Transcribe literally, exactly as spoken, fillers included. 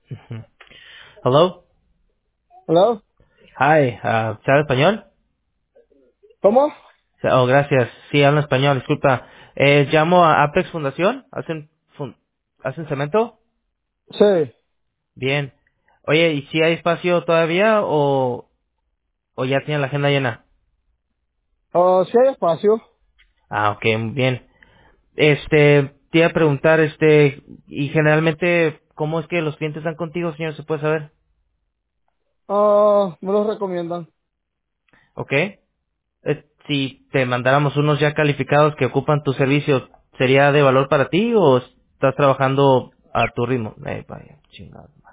Ujú. Hello. ¿Hello? Hi. Uh, ¿Sabe español? ¿Cómo? Oh, gracias. Sí, hablo español. Disculpa. Eh, llamo a Apex Fundación. ¿Hacen, fun- ¿Hacen cemento? Sí. Bien. Oye, ¿y si hay espacio todavía o, o ya tienen la agenda llena? Oh, sí hay espacio. Ah, ok, bien. Este, te iba a preguntar, este, y generalmente, ¿cómo es que los clientes están contigo, señor? ¿Se puede saber? Ah, me lo recomiendan. Ok. Eh, si te mandáramos unos ya calificados que ocupan tu servicio, ¿sería de valor para ti o estás trabajando a tu ritmo? Eh, vaya, chingado.